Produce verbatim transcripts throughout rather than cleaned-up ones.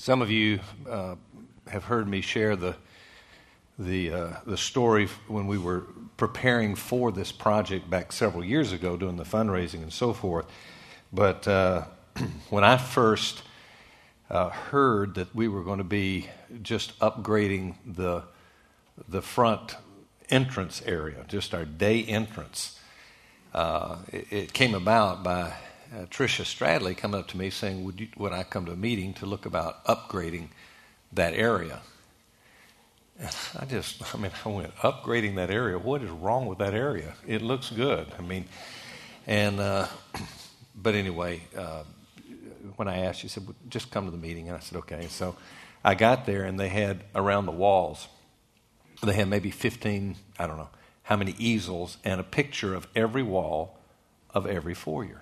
Some of you uh, have heard me share the the uh, the story when we were preparing for this project back several years ago, doing the fundraising and so forth. But uh, when I first uh, heard that we were going to be just upgrading the the front entrance area, just our day entrance, uh, it, it came about by Uh, Tricia Stradley coming up to me saying, would, you, would I come to a meeting to look about upgrading that area? And I just, I mean, I went, upgrading that area? What is wrong with that area? It looks good. I mean, and, uh, but anyway, uh, when I asked, she said, well, just come to the meeting. And I said, okay. So I got there, and they had around the walls, they had maybe fifteen, I don't know, how many easels, and a picture of every wall of every foyer.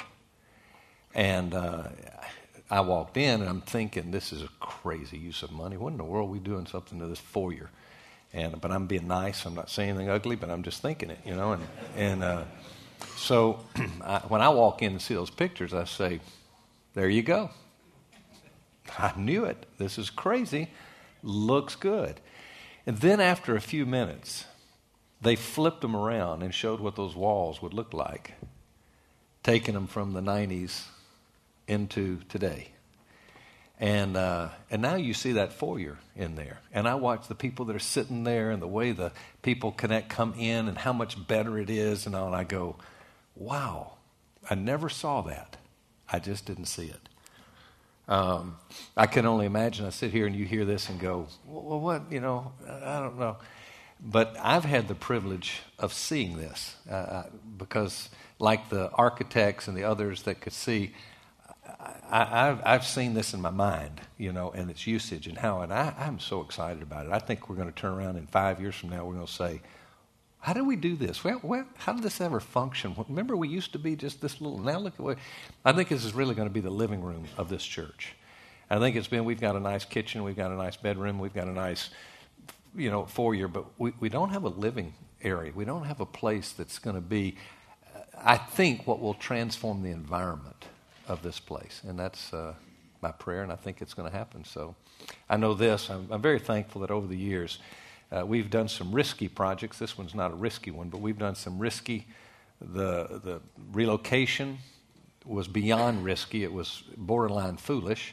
And uh, I walked in, and I'm thinking, this is a crazy use of money. What in the world are we doing something to this foyer? And but I'm being nice. I'm not saying anything ugly, but I'm just thinking it, you know. And and uh, so I, when I walk in and see those pictures, I say, there you go. I knew it. This is crazy. Looks good. And then after a few minutes, they flipped them around and showed what those walls would look like, taking them from the nineties into today. And uh, and now you see that foyer in there. And I watch the people that are sitting there and the way the people connect, come in, and how much better it is and all. And I go, wow, I never saw that. I just didn't see it. Um, I can only imagine. I sit here and you hear this and go, well, what, you know, I don't know. But I've had the privilege of seeing this uh, because like the architects and the others that could see, I, I've, I've seen this in my mind, you know, and its usage and how, and I, I'm so excited about it. I think we're going to turn around in five years from now, we're going to say, how did we do this? Well, well, how did this ever function? Remember, we used to be just this little, now look at what, I think this is really going to be the living room of this church. I think it's been, we've got a nice kitchen, we've got a nice bedroom, we've got a nice, you know, foyer, but we, we don't have a living area. We don't have a place that's going to be, I think, what will transform the environment of this place. And that's uh, my prayer, and I think it's going to happen. So I know this. I'm, I'm very thankful that over the years, uh, we've done some risky projects. This one's not a risky one, but we've done some risky. The, the relocation was beyond risky. It was borderline foolish.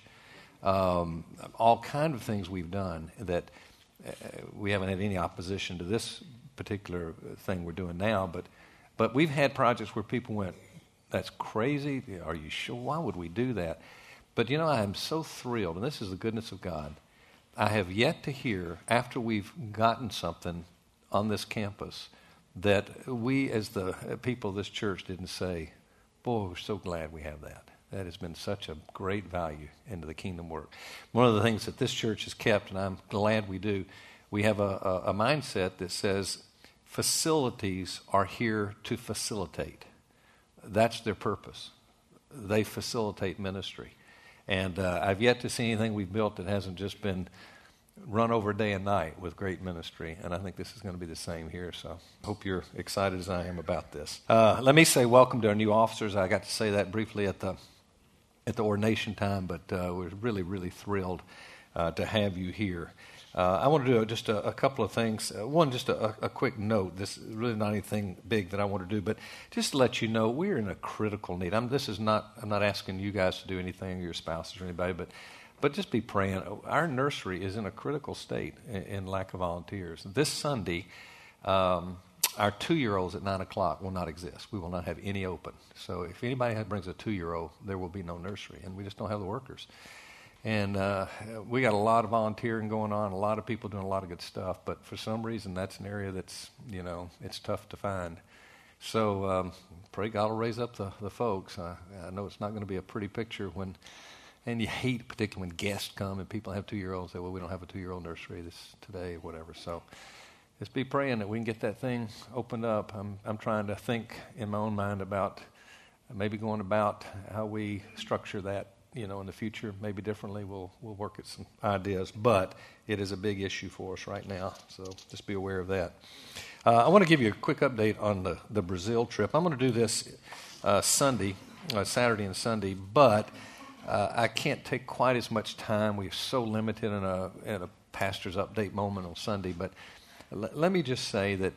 Um, all kind of things we've done that uh, we haven't had any opposition to this particular thing we're doing now, but but we've had projects where people went, that's crazy. Are you sure? Why would we do that? But, you know, I am so thrilled, and this is the goodness of God. I have yet to hear, after we've gotten something on this campus, that we as the people of this church didn't say, boy, we're so glad we have that. That has been such a great value into the kingdom work. One of the things that this church has kept, and I'm glad we do, we have a, a, a mindset that says facilities are here to facilitate. That's their purpose. They facilitate ministry. And uh, I've yet to see anything we've built that hasn't just been run over day and night with great ministry. And I think this is going to be the same here. So I hope you're excited as I am about this. Uh, let me say welcome to our new officers. I got to say that briefly at the at the ordination time, but uh, we're really, really thrilled uh, to have you here. Uh, I want to do just a, a couple of things. Uh, one, just a, a quick note. This is really not anything big that I want to do, but just to let you know, we're in a critical need. I'm, this is not. I'm not asking you guys to do anything, your spouses or anybody, but but just be praying. Our nursery is in a critical state in, in lack of volunteers. This Sunday, um, our two-year-olds at nine o'clock will not exist. We will not have any open. So if anybody brings a two-year-old, there will be no nursery, and we just don't have the workers. And uh, we got a lot of volunteering going on, a lot of people doing a lot of good stuff. But for some reason, that's an area that's, you know, it's tough to find. So um, pray God will raise up the, the folks. I, I know it's not going to be a pretty picture when, and you hate particularly when guests come and people have two-year-olds say, well, we don't have a two-year-old nursery this today or whatever. So just be praying that we can get that thing opened up. I'm, I'm trying to think in my own mind about maybe going about how we structure that. You know, in the future, maybe differently, we'll we'll work at some ideas. But it is a big issue for us right now, so just be aware of that. Uh, I want to give you a quick update on the, the Brazil trip. I'm going to do this uh, Sunday, uh, Saturday and Sunday, but uh, I can't take quite as much time. We're so limited in a, in a pastor's update moment on Sunday. But l- let me just say that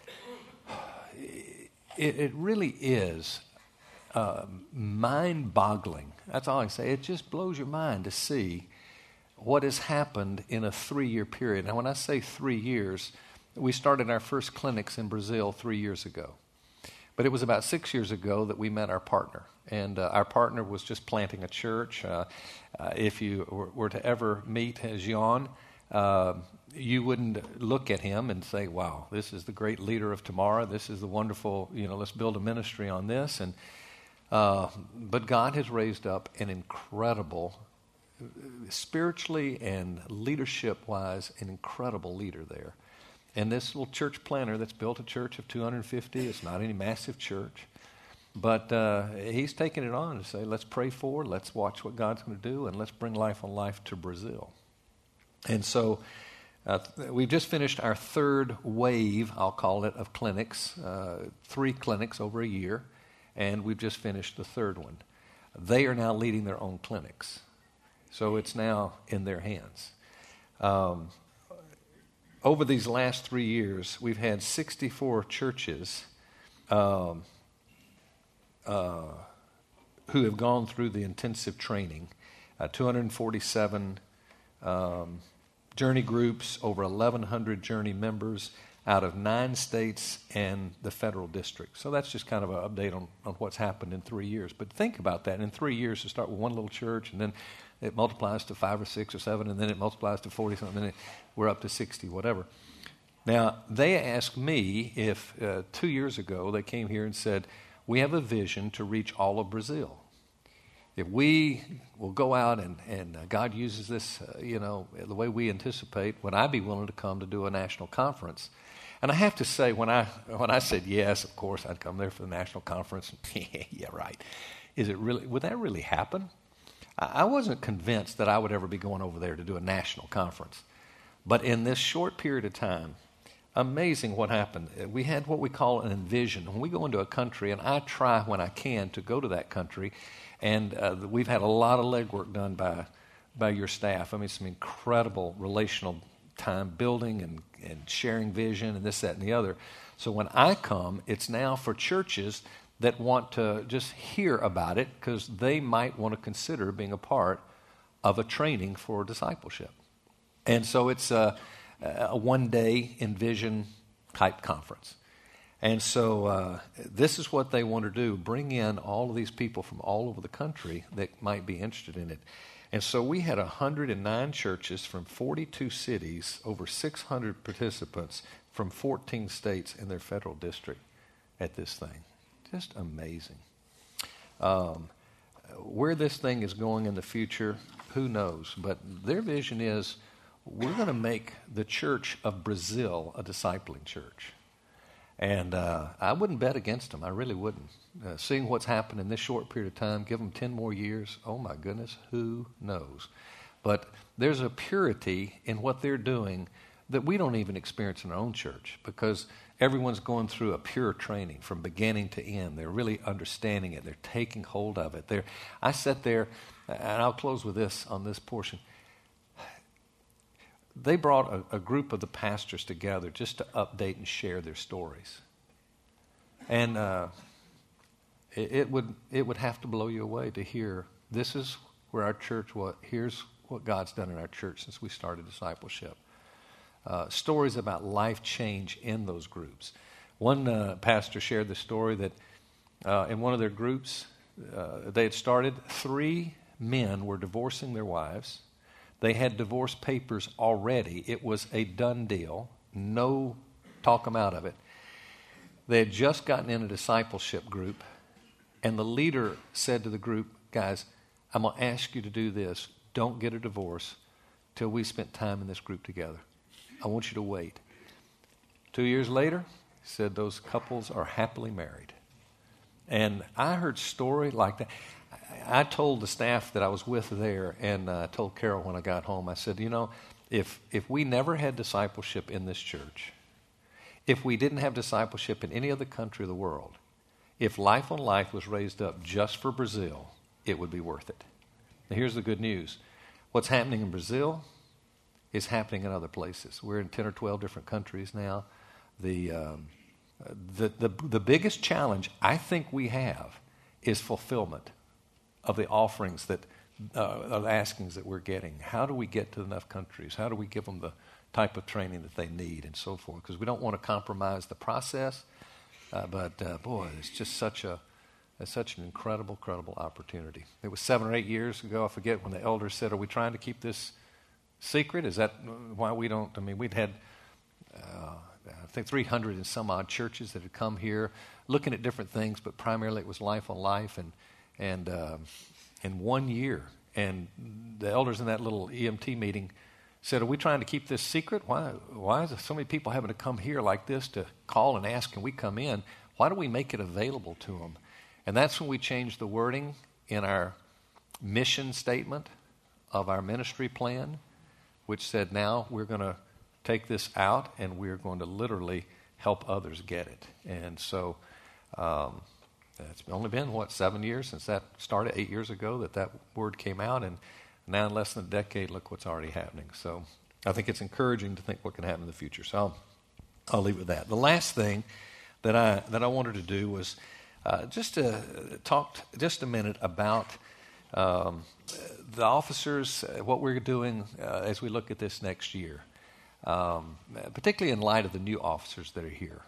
it, it really is uh, mind-boggling. That's all I can say. It just blows your mind to see what has happened in a three-year period. Now, when I say three years, we started our first clinics in Brazil three years ago. But it was about six years ago that we met our partner. And uh, our partner was just planting a church. Uh, uh, if you were, were to ever meet Jan, uh, you wouldn't look at him and say, wow, this is the great leader of tomorrow. This is the wonderful, you know, let's build a ministry on this. And uh, but God has raised up an incredible, spiritually and leadership-wise, an incredible leader there. And this little church planter that's built a church of two hundred fifty, it's not any massive church, but uh, he's taking it on to say, let's pray for, let's watch what God's going to do, and let's bring Life on Life to Brazil. And so uh, we've just finished our third wave, I'll call it, of clinics, uh, three clinics over a year, and we've just finished the third one. They are now leading their own clinics. So it's now in their hands. Um, over these last three years, we've had sixty-four churches um, uh, who have gone through the intensive training, uh, two hundred forty-seven um, journey groups, over eleven hundred journey members out of nine states and the federal district. So that's just kind of an update on, on what's happened in three years. But think about that. In three years, to start with one little church, and then it multiplies to five or six or seven, and then it multiplies to forty-something, and then it, we're up to sixty, whatever. Now, they asked me if uh, two years ago they came here and said, we have a vision to reach all of Brazil. If we will go out and, and uh, God uses this, uh, you know, the way we anticipate, would I be willing to come to do a national conference? And I have to say, when I when I said yes, of course, I'd come there for the national conference. Yeah, right. Is it really? Would that really happen? I wasn't convinced that I would ever be going over there to do a national conference. But in this short period of time, amazing what happened. We had what we call an envision. When we go into a country, and I try when I can to go to that country, and uh, we've had a lot of legwork done by by your staff. I mean, some incredible relational time building and, and sharing vision and this, that, and the other. So when I come, it's now for churches that want to just hear about it because they might want to consider being a part of a training for discipleship. And so it's a, a one-day Envision type conference. And so uh, this is what they want to do, bring in all of these people from all over the country that might be interested in it. And so we had one hundred nine churches from forty-two cities, over six hundred participants from fourteen states in their federal district at this thing. Just amazing. Um, where this thing is going in the future, who knows? But their vision is we're going to make the church of Brazil a discipling church. And uh, I wouldn't bet against them. I really wouldn't. Uh, seeing what's happened in this short period of time, give them ten more years, oh my goodness, who knows? But there's a purity in what they're doing that we don't even experience in our own church because everyone's going through a pure training from beginning to end. They're really understanding it. They're taking hold of it. They're, I sat there, and I'll close with this on this portion. They brought a, a group of the pastors together just to update and share their stories. And uh, it, it would it would have to blow you away to hear, this is where our church was. Here's what God's done in our church since we started discipleship. Uh, stories about life change in those groups. One uh, pastor shared the story that uh, in one of their groups, uh, they had started, three men were divorcing their wives. They had divorce papers already. It was a done deal. No talk them out of it. They had just gotten in a discipleship group, and the leader said to the group, guys, I'm going to ask you to do this. Don't get a divorce till we spent time in this group together. I want you to wait. Two years later, he said those couples are happily married. And I heard story like that. I told the staff that I was with there, and I uh, told Carol when I got home, I said, you know, if if we never had discipleship in this church, if we didn't have discipleship in any other country of the world, if Life on Life was raised up just for Brazil, it would be worth it. Now, here's the good news. What's happening in Brazil is happening in other places. We're in ten or twelve different countries now. The, um, the, the, the biggest challenge I think we have is fulfillment of the offerings that, uh, of askings that we're getting. How do we get to enough countries? How do we give them the type of training that they need and so forth? Because we don't want to compromise the process. Uh, but, uh, boy, it's just such a it's such an incredible, incredible opportunity. It was seven or eight years ago, I forget, when the elders said, are we trying to keep this secret? Is that why we don't? I mean, we'd had, uh, I think, three hundred and some odd churches that had come here looking at different things, but primarily it was Life on Life. And, and uh, in one year, and the elders in that little E M T meeting said, are we trying to keep this secret? Why, why is there so many people having to come here like this to call and ask, can we come in? Why do we make it available to them? And that's when we changed the wording in our mission statement of our ministry plan, which said now we're going to take this out and we're going to literally help others get it. And so um, it's only been, what, seven years since that started, eight years ago that that word came out. And now in less than a decade, look what's already happening. So I think it's encouraging to think what can happen in the future. So I'll, I'll leave it with that. The last thing that I that I wanted to do was uh, just to talk just a minute about um, the officers, uh, what we're doing uh, as we look at this next year, um, particularly in light of the new officers that are here.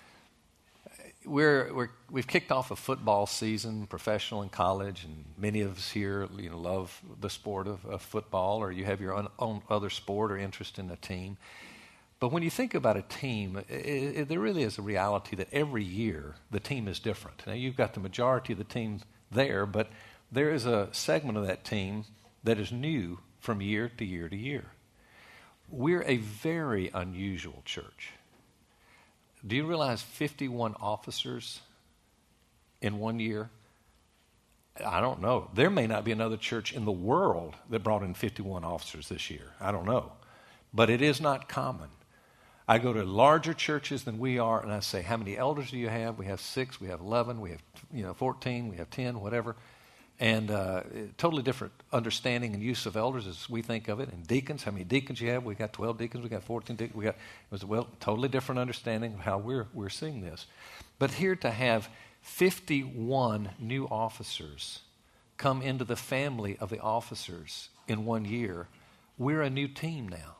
We're, we're, we've kicked off a football season, professional and college, and many of us here, you know, love the sport of, of football, or you have your own, own other sport or interest in a team. But when you think about a team, it, it, there really is a reality that every year the team is different. Now, you've got the majority of the team there, but there is a segment of that team that is new from year to year to year. We're a very unusual church. Do you realize fifty-one officers in one year? I don't know. There may not be another church in the world that brought in fifty-one officers this year. I don't know. But it is not common. I go to larger churches than we are, and I say, how many elders do you have? We have six, we have eleven, we have you know fourteen, we have ten, whatever. And uh, totally different understanding and use of elders as we think of it. And deacons, how many deacons you have? We got twelve deacons, we got fourteen deacons. We got it was well totally different understanding of how we're we're seeing this. But here to have fifty-one new officers come into the family of the officers in one year, we're a new team now.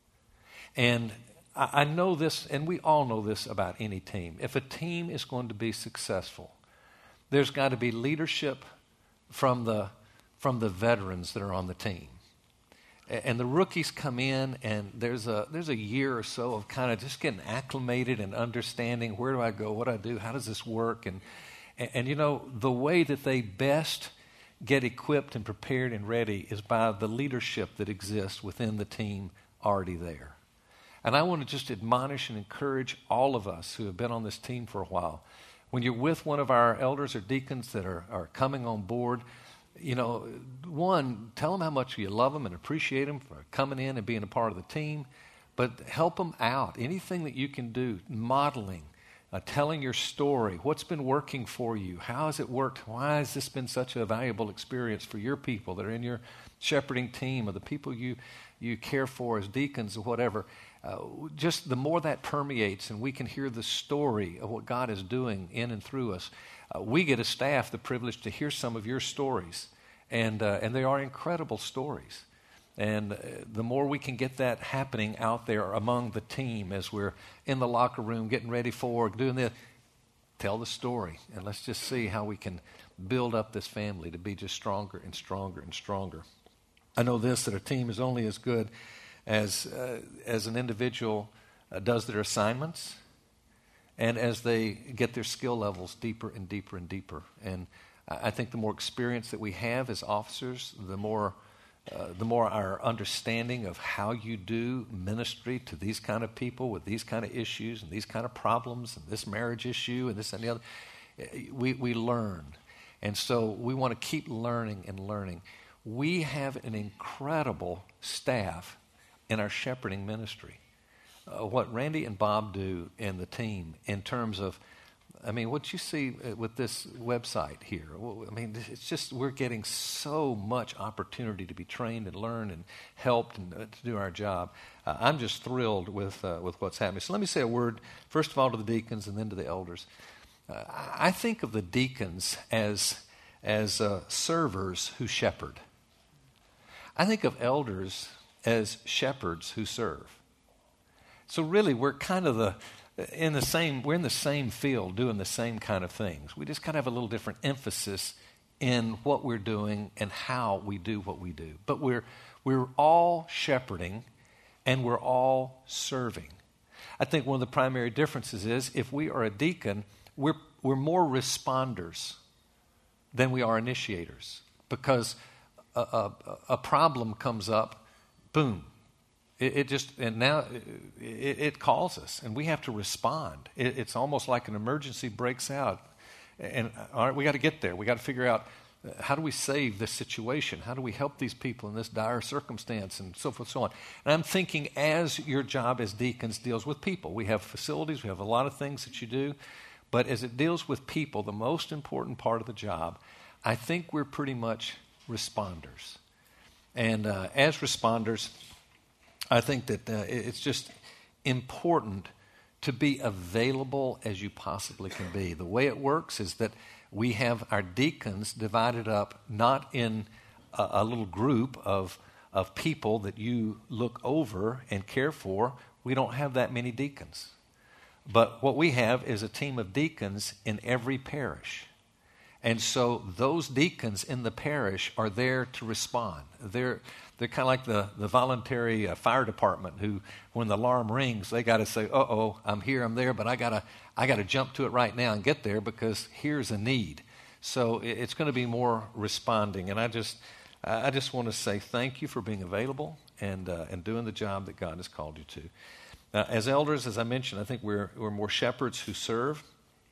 And I, I know this, and we all know this about any team. If a team is going to be successful, there's got to be leadership from the from the veterans that are on the team. And the rookies come in, and there's a there's a year or so of kind of just getting acclimated and understanding, where do I go, what do I do, how does this work? And, and, and you know, the way that they best get equipped and prepared and ready is by the leadership that exists within the team already there. And I want to just admonish and encourage all of us who have been on this team for a while. When you're with one of our elders or deacons that are, are coming on board, you know, one, tell them how much you love them and appreciate them for coming in and being a part of the team, but help them out. Anything that you can do, modeling, uh, telling your story, what's been working for you, how has it worked, why has this been such a valuable experience for your people that are in your shepherding team or the people you, you care for as deacons or whatever. Uh, just the more that permeates and we can hear the story of what God is doing in and through us, uh, we get as staff the privilege to hear some of your stories. And, uh, and they are incredible stories. And uh, the more we can get that happening out there among the team as we're in the locker room getting ready for, doing this, tell the story. And let's just see how we can build up this family to be just stronger and stronger and stronger. I know this, that a team is only as good as uh, as an individual uh, does their assignments and as they get their skill levels deeper and deeper and deeper. And I think the more experience that we have as officers, the more uh, the more our understanding of how you do ministry to these kind of people with these kind of issues and these kind of problems and this marriage issue and this and the other, we, we learn. And so we want to keep learning and learning. We have an incredible staff in our shepherding ministry. Uh, what Randy and Bob do and the team in terms of I mean, what you see with this website here, I mean, it's just we're getting so much opportunity to be trained and learn and helped and uh, to do our job. Uh, I'm just thrilled with uh, with what's happening. So let me say a word, first of all, to the deacons and then to the elders. Uh, I think of the deacons as, as uh, servers who shepherd. I think of elders as shepherds who serve. So really, we're kind of the in the same we're in the same field doing the same kind of things. We just kind of have a little different emphasis in what we're doing and how we do what we do. But we're we're all shepherding and we're all serving. I think one of the primary differences is if we are a deacon, we're we're more responders than we are initiators, because a, a, a problem comes up, boom. It, it just, and now it, it calls us, and we have to respond. It, it's almost like an emergency breaks out, and all right, we got to get there. We got to figure out uh, how do we save this situation? How do we help these people in this dire circumstance, and so forth, so on. And I'm thinking, as your job as deacons deals with people, we have facilities, we have a lot of things that you do, but as it deals with people, the most important part of the job, I think we're pretty much responders. And uh, as responders, I think that uh, it's just important to be available as you possibly can be. The way it works is that we have our deacons divided up not in a, a little group of, of people that you look over and care for. We don't have that many deacons. But what we have is a team of deacons in every parish. And so those deacons in the parish are there to respond. They're they're kind of like the, the voluntary uh, fire department who, when the alarm rings, they got to say, uh-oh, I'm here, I'm there, but I gotta I gotta jump to it right now and get there because here's a need. So it, it's going to be more responding. And I just I just want to say thank you for being available and uh, and doing the job that God has called you to. Uh, as elders, as I mentioned, I think we're we're more shepherds who serve.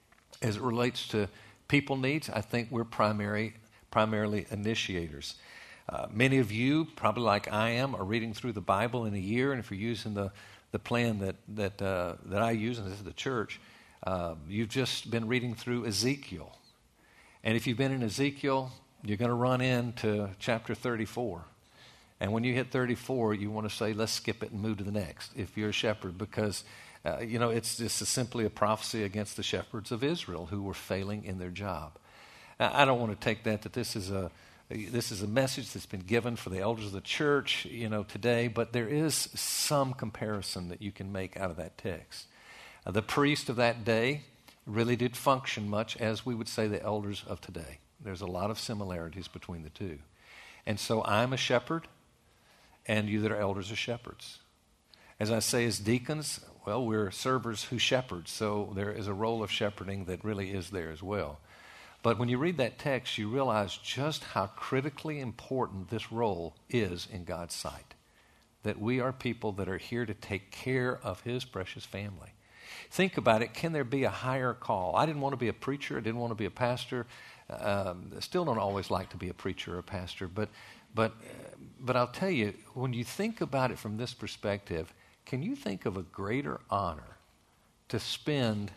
As it relates to people needs, I think we're primary, primarily initiators. Uh, many of you, probably like I am, are reading through the Bible in a year, and if you're using the, the plan that that uh, that I use, and this is the church, uh, you've just been reading through Ezekiel. And if you've been in Ezekiel, you're going to run into chapter thirty-four. And when you hit thirty-four, you want to say, let's skip it and move to the next, if you're a shepherd, because Uh, you know, it's just a, simply a prophecy against the shepherds of Israel who were failing in their job. Now, I don't want to take that that this is a this is a message that's been given for the elders of the church, you know, today, but there is some comparison that you can make out of that text. Uh, the priest of that day really did function much as we would say the elders of today. There's a lot of similarities between the two. And so I'm a shepherd, and you that are elders are shepherds. As I say, as deacons, well, we're servers who shepherd, so there is a role of shepherding that really is there as well. But when you read that text, you realize just how critically important this role is in God's sight, that we are people that are here to take care of His precious family. Think about it. Can there be a higher call? I didn't want to be a preacher. I didn't want to be a pastor. Um, I still don't always like to be a preacher or a pastor, but, but, but I'll tell you, when you think about it from this perspective, can you think of a greater honor to spend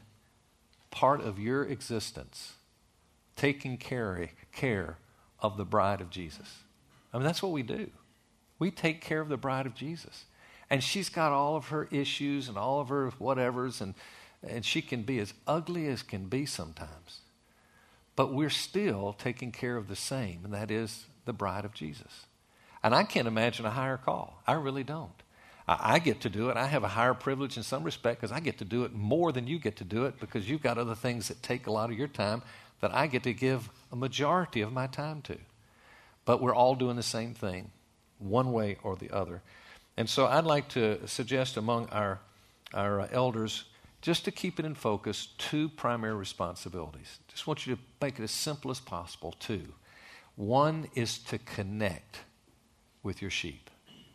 part of your existence taking care, care of the bride of Jesus? I mean, that's what we do. We take care of the bride of Jesus. And she's got all of her issues and all of her whatevers, and, and she can be as ugly as can be sometimes. But we're still taking care of the same, and that is the bride of Jesus. And I can't imagine a higher call. I really don't. I get to do it. I have a higher privilege in some respect because I get to do it more than you get to do it because you've got other things that take a lot of your time that I get to give a majority of my time to. But we're all doing the same thing, one way or the other. And so I'd like to suggest among our, our elders, just to keep it in focus, two primary responsibilities. Just want you to make it as simple as possible, two. One is to connect with your sheep.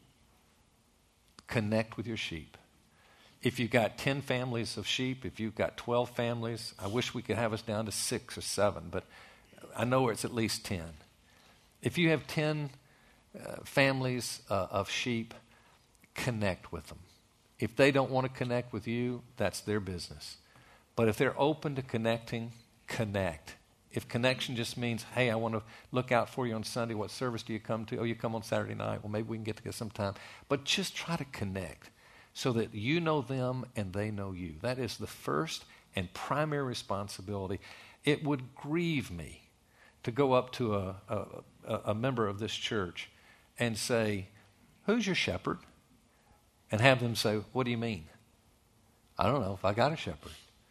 Connect with your sheep. If you've got ten families of sheep, if you've got twelve families, I wish we could have us down to six or seven, but I know it's at least ten. If you have ten uh, families uh, of sheep, connect with them. If they don't want to connect with you, that's their business. But if they're open to connecting, connect. If connection just means, hey, I want to look out for you on Sunday. What service do you come to? Oh, you come on Saturday night. Well, maybe we can get together sometime. But just try to connect so that you know them and they know you. That is the first and primary responsibility. It would grieve me to go up to a, a, a member of this church and say, who's your shepherd? And have them say, what do you mean? I don't know if I got a shepherd.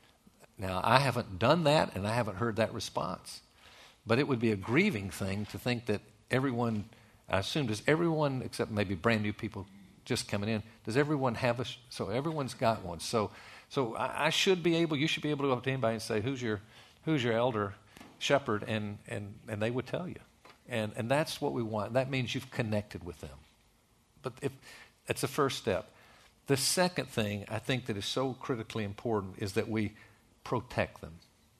Now, I haven't done that, and I haven't heard that response. But it would be a grieving thing to think that everyone, I assume, does everyone, except maybe brand new people just coming in, does everyone have a, so everyone's got one. So so I, I should be able, you should be able to go up to anybody and say, who's your who's your elder shepherd? And, and, and they would tell you. And, and that's what we want. That means you've connected with them. But if that's the first step. The second thing I think that is so critically important is that we protect them.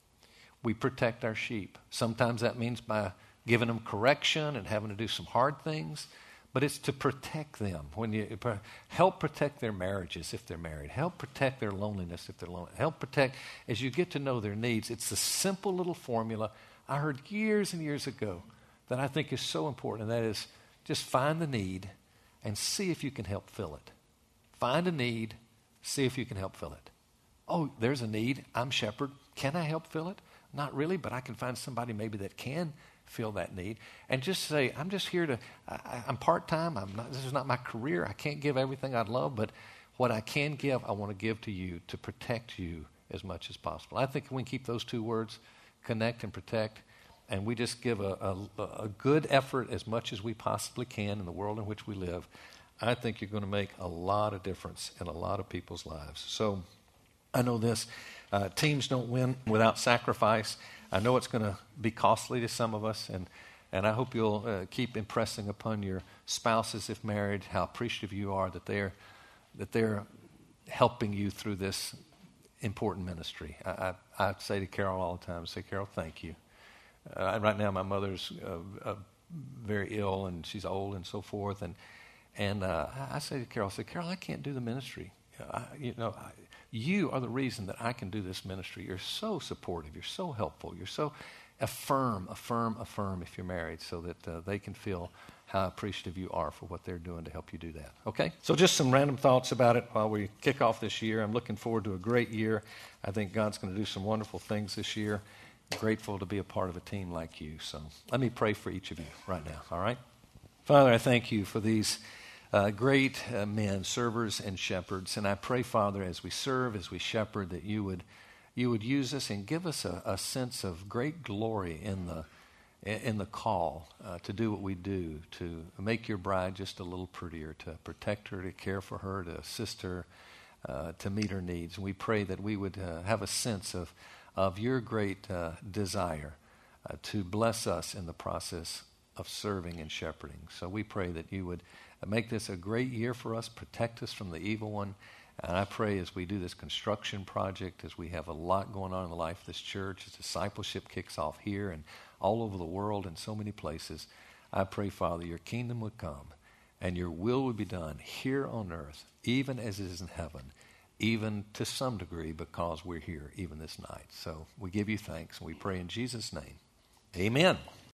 We protect our sheep. Sometimes that means by giving them correction and having to do some hard things, but it's to protect them. When you help protect their marriages if they're married, help protect their loneliness if they're lonely, help protect as you get to know their needs. It's the simple little formula I heard years and years ago that I think is so important, and that is just find the need and see if you can help fill it. Find a need, see if you can help fill it. Oh, there's a need. I'm shepherd. Can I help fill it? Not really, but I can find somebody maybe that can fill that need. And just say, I'm just here to, I, I'm part-time. I'm not, this is not my career. I can't give everything I'd love, but what I can give, I want to give to you to protect you as much as possible. I think we can keep those two words, connect and protect, and we just give a, a, a good effort as much as we possibly can in the world in which we live. I think you're going to make a lot of difference in a lot of people's lives. So I know this, uh, teams don't win without sacrifice. I know it's going to be costly to some of us, and, and I hope you'll uh, keep impressing upon your spouses, if married, how appreciative you are that they're, that they're helping you through this important ministry. I, I, I say to Carol all the time, I say, Carol, thank you. Uh, right now my mother's uh, uh, very ill, and she's old and so forth, and, and uh, I say to Carol, I say, Carol, I can't do the ministry. I, you know, I, you are the reason that I can do this ministry. You're so supportive. You're so helpful. You're so affirm, affirm, affirm if you're married so that uh, they can feel how appreciative you are for what they're doing to help you do that. Okay? So just some random thoughts about it while we kick off this year. I'm looking forward to a great year. I think God's going to do some wonderful things this year. I'm grateful to be a part of a team like you. So let me pray for each of you right now. All right? Father, I thank you for these Uh, great uh, men, servers and shepherds. And I pray, Father, as we serve, as we shepherd, that you would you would use us and give us a, a sense of great glory in the in the call uh, to do what we do, to make your bride just a little prettier, to protect her, to care for her, to assist her, uh, to meet her needs. And we pray that we would uh, have a sense of, of your great uh, desire uh, to bless us in the process of serving and shepherding. So we pray that you would make this a great year for us, protect us from the evil one. And I pray as we do this construction project, as we have a lot going on in the life of this church, as discipleship kicks off here and all over the world in so many places, I pray, Father, your kingdom would come and your will would be done here on earth, even as it is in heaven, even to some degree because we're here even this night. So we give you thanks and we pray in Jesus' name. Amen.